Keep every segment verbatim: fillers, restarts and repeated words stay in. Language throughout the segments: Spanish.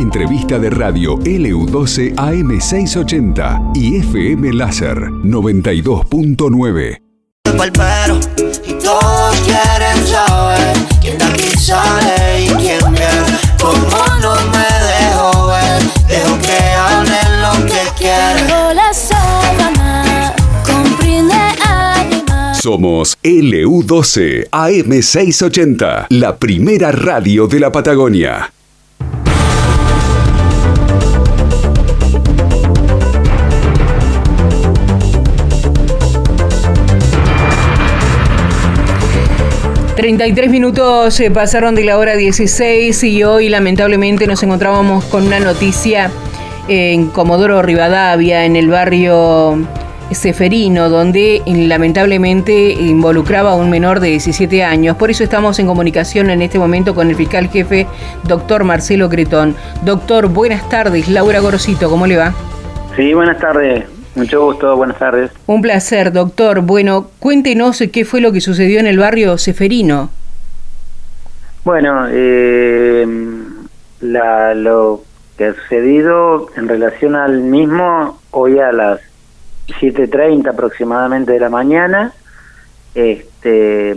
entrevista de radio L U doce A M seiscientos ochenta y F M Láser noventa y dos punto nueve. Palpero, y todos quieren saber quién de aquí sale y quién viene. Como no me dejo ver, dejo que hablen lo que quieren. La sábana comprende animal. Somos L U doce A M seiscientos ochenta, la primera radio de la Patagonia. treinta y tres minutos se pasaron de la hora dieciséis y hoy lamentablemente nos encontrábamos con una noticia en Comodoro Rivadavia, en el barrio Ceferino, donde lamentablemente involucraba a un menor de diecisiete años. Por eso estamos en comunicación en este momento con el fiscal jefe, doctor Marcelo Cretón. Doctor, buenas tardes. Laura Gorosito, ¿cómo le va? Sí, buenas tardes. Mucho gusto, buenas tardes. Un placer, doctor. Bueno, cuéntenos qué fue lo que sucedió en el barrio Ceferino. Bueno, eh, la, lo que ha sucedido en relación al mismo, hoy a las siete treinta aproximadamente de la mañana, este,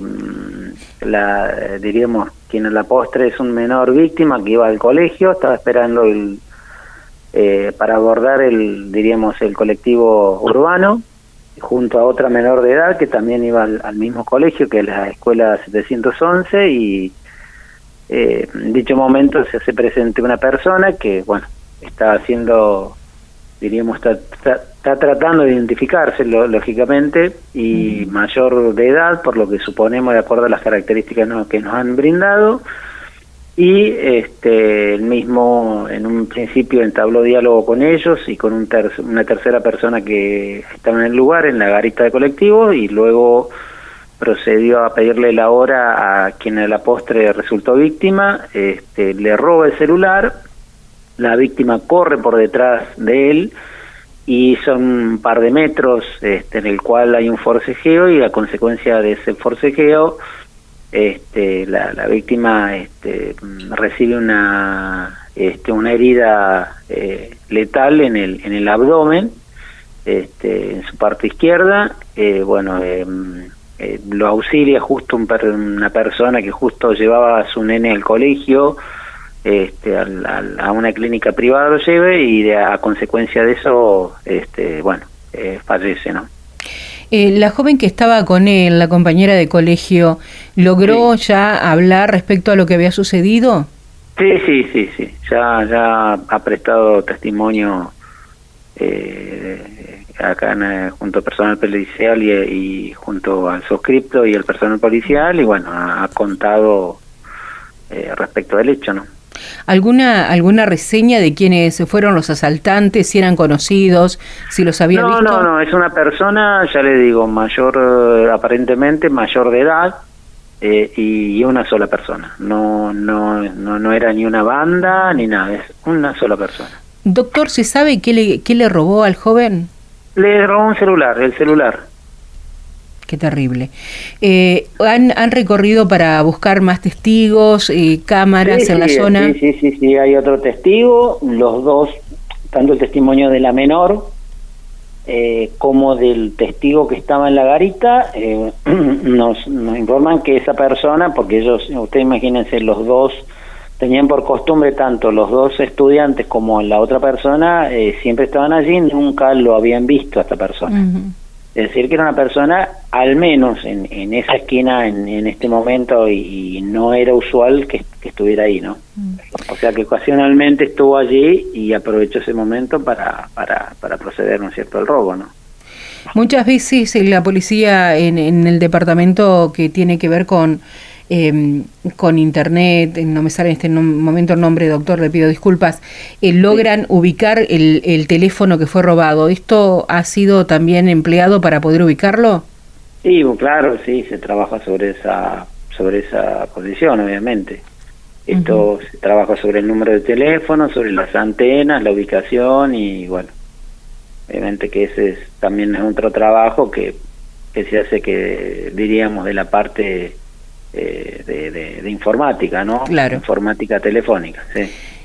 la, diríamos, quien a la postre es un menor víctima que iba al colegio, estaba esperando el Eh, para abordar el, diríamos, el colectivo urbano, junto a otra menor de edad que también iba al, al mismo colegio, que es la escuela setecientos once, y eh, en dicho momento se hace presente una persona que, bueno, está haciendo, diríamos, está, está, está tratando de identificarse, lo, lógicamente, y mayor de edad, por lo que suponemos, de acuerdo a las características no, que nos han brindado. Y este el mismo en un principio entabló diálogo con ellos y con un ter una tercera persona que estaba en el lugar, en la garita de colectivo, y luego procedió a pedirle la hora a quien a la postre resultó víctima. Este, le roba el celular, la víctima corre por detrás de él y son un par de metros este, en el cual hay un forcejeo, y a consecuencia de ese forcejeo Este, la, la víctima este, recibe una este, una herida eh, letal en el en el abdomen, este, en su parte izquierda. Eh, bueno, eh, eh, lo auxilia justo un per, una persona que justo llevaba a su nene al colegio, este, a, a, a una clínica privada lo lleve, y de, a consecuencia de eso, este, bueno, eh, fallece, ¿no? Eh, la joven que estaba con él, la compañera de colegio, ¿logró sí. ya hablar respecto a lo que había sucedido? Sí, sí, sí, sí. Ya, ya ha prestado testimonio eh, acá en, junto al personal policial y, y junto al suscripto y el personal policial, y bueno, ha, ha contado eh, respecto del hecho, ¿no? ¿Alguna alguna reseña de quiénes fueron los asaltantes, si eran conocidos, si los había no, visto? No, no, es una persona, ya le digo, mayor, aparentemente mayor de edad, eh, y una sola persona. No, no, no, no era ni una banda ni nada, es una sola persona. Doctor, ¿se sabe qué le, qué le robó al joven? Le robó un celular, el celular. Qué terrible. Eh, ¿han, ¿Han recorrido para buscar más testigos, eh, cámaras sí, en sí, la zona? Sí, sí, sí, sí, hay otro testigo, los dos, tanto el testimonio de la menor eh, como del testigo que estaba en la garita, eh, nos, nos informan que esa persona, porque ellos, ustedes imagínense, los dos tenían por costumbre, tanto los dos estudiantes como la otra persona, eh, siempre estaban allí, nunca lo habían visto a esta persona. Uh-huh. Es decir, que era una persona, al menos en, en esa esquina, en, en este momento, y, y no era usual que, que estuviera ahí, ¿no? Mm. O sea, que ocasionalmente estuvo allí y aprovechó ese momento para, para, para proceder, ¿no es cierto?, al robo, ¿no? Muchas veces la policía en, en el departamento que tiene que ver con eh, con internet, no me sale en este momento el nombre, doctor, le pido disculpas, eh, logran sí. ubicar el, el teléfono que fue robado. ¿Esto ha sido también empleado para poder ubicarlo? Sí, claro, sí, se trabaja sobre esa sobre esa posición, obviamente. Esto uh-huh. se trabaja sobre el número de teléfono, sobre las antenas, la ubicación, y bueno, obviamente que ese es, también es otro trabajo que, que se hace, que diríamos, de la parte eh, de, de, de informática, ¿no? Claro. Informática telefónica, sí.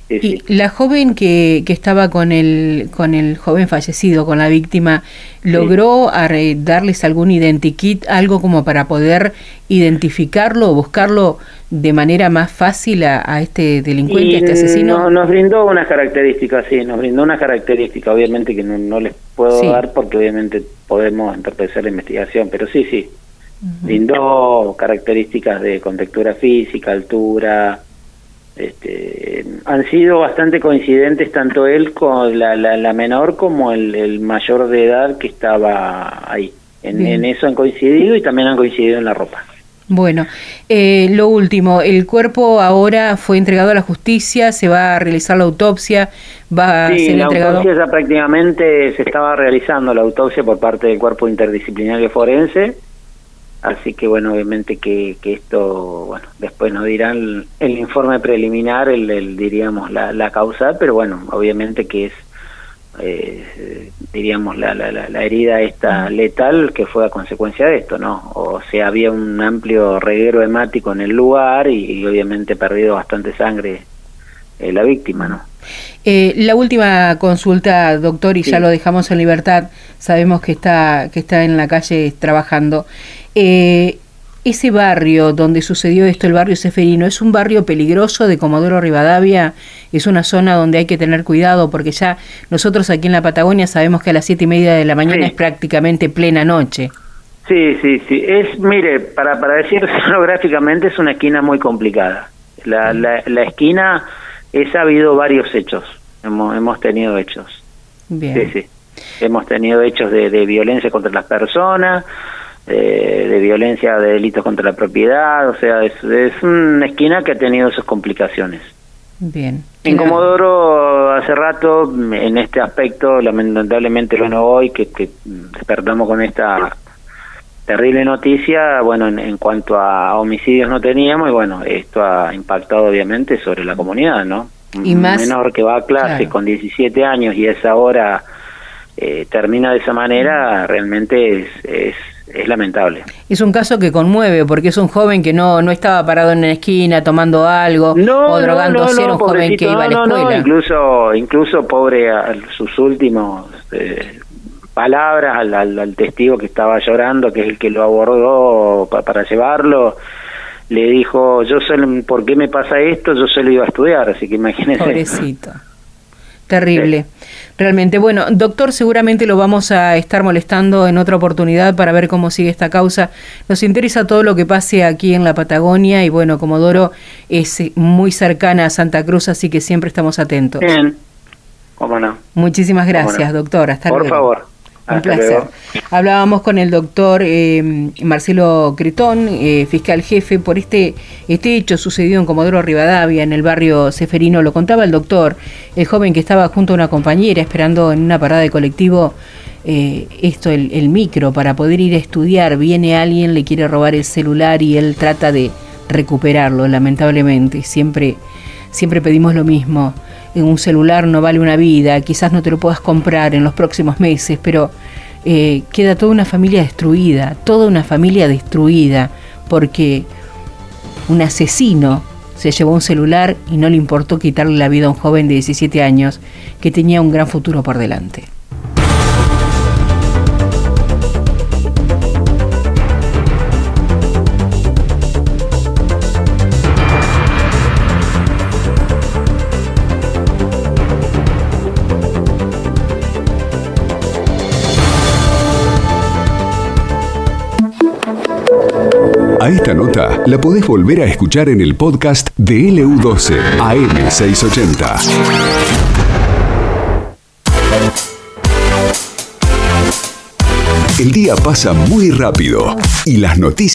sí, Y sí. la joven que, que estaba con el con el joven fallecido, con la víctima, ¿logró arre- darles algún identikit, algo como para poder identificarlo o buscarlo de manera más fácil a, a este delincuente, Y a este asesino? no- nos brindó unas características, sí, nos brindó unas características, obviamente que no, no les puedo Sí. dar porque obviamente podemos entorpecer la investigación, pero sí, sí, Ujú. brindó características de contextura física, altura, este, han sido bastante coincidentes tanto él con la, la, la menor como el, el mayor de edad que estaba ahí. En, Bien. en eso han coincidido y también han coincidido en la ropa. Bueno, eh, lo último, el cuerpo ahora fue entregado a la justicia, se va a realizar la autopsia, va a Sí, ser la entregado. autopsia ya prácticamente se estaba realizando, la autopsia por parte del cuerpo interdisciplinario forense, así que bueno, obviamente que, que esto, bueno, después nos dirán el, el informe preliminar, el, el diríamos la, la causa, pero bueno, obviamente que es, eh, diríamos la, la, la, la herida esta letal que fue a consecuencia de esto, ¿no? O sea, había un amplio reguero hemático en el lugar y, y obviamente perdido bastante sangre eh, la víctima, ¿no? Eh, la última consulta, doctor, y Sí. ya lo dejamos en libertad, sabemos que está, que está en la calle trabajando. Eh, ese barrio donde sucedió esto, el barrio Ceferino, ¿es un barrio peligroso de Comodoro Rivadavia? ¿Es una zona donde hay que tener cuidado? Porque ya nosotros aquí en la Patagonia sabemos que a las siete y media de la mañana Sí. es prácticamente plena noche. Sí, sí, sí. Es, mire, para, para decir gráficamente, es una esquina muy complicada. La, la, la esquina, es ha habido varios hechos. Hemos, hemos tenido hechos. Bien. Sí, sí. Hemos tenido hechos de, de violencia contra las personas, eh, de violencia, de delitos contra la propiedad. O sea, es, es una esquina que ha tenido sus complicaciones. Bien. En Claro. Comodoro, hace rato, en este aspecto, lamentablemente, bueno, hoy que, que despertamos con esta terrible noticia, bueno, en, en cuanto a homicidios no teníamos, y bueno, esto ha impactado obviamente sobre la comunidad, ¿no? Y Un más- menor que va a clase claro. con diecisiete años y a esa hora eh, termina de esa manera, realmente es, es, es lamentable. Es un caso que conmueve porque es un joven que no, no estaba parado en la esquina tomando algo o drogándose, era un joven que pobrecito, iba a la no, no, escuela. no, incluso, incluso pobre, a sus últimos eh, palabras al, al, al testigo que estaba llorando, que es el que lo abordó pa, para llevarlo, le dijo, yo sé ¿por qué me pasa esto? Yo solo iba a estudiar, así que imagínese. Pobrecito. Terrible. Realmente. Bueno, doctor, seguramente lo vamos a estar molestando en otra oportunidad para ver cómo sigue esta causa. Nos interesa todo lo que pase aquí en la Patagonia y bueno, Comodoro es eh, muy cercana a Santa Cruz, así que siempre estamos atentos. Bien, cómo no. Muchísimas gracias, Cómo no. doctor. Hasta Por luego. favor. Un Hasta placer. luego. Hablábamos con el doctor eh, Marcelo Cretón, eh, fiscal jefe, por este, este hecho sucedido en Comodoro Rivadavia, en el barrio Ceferino. Lo contaba el doctor, el joven que estaba junto a una compañera esperando en una parada de colectivo, eh, esto, el, el micro, para poder ir a estudiar. Viene alguien, le quiere robar el celular y él trata de recuperarlo, lamentablemente. Siempre, siempre pedimos lo mismo. Un celular no vale una vida, quizás no te lo puedas comprar en los próximos meses, pero eh, queda toda una familia destruida, toda una familia destruida, porque un asesino se llevó un celular y no le importó quitarle la vida a un joven de diecisiete años que tenía un gran futuro por delante. A esta nota la podés volver a escuchar en el podcast de L U doce A M seiscientos ochenta. El día pasa muy rápido y las noticias...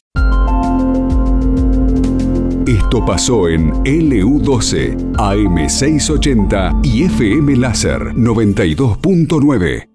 Esto pasó en L U doce A M seiscientos ochenta y F M Láser noventa y dos punto nueve.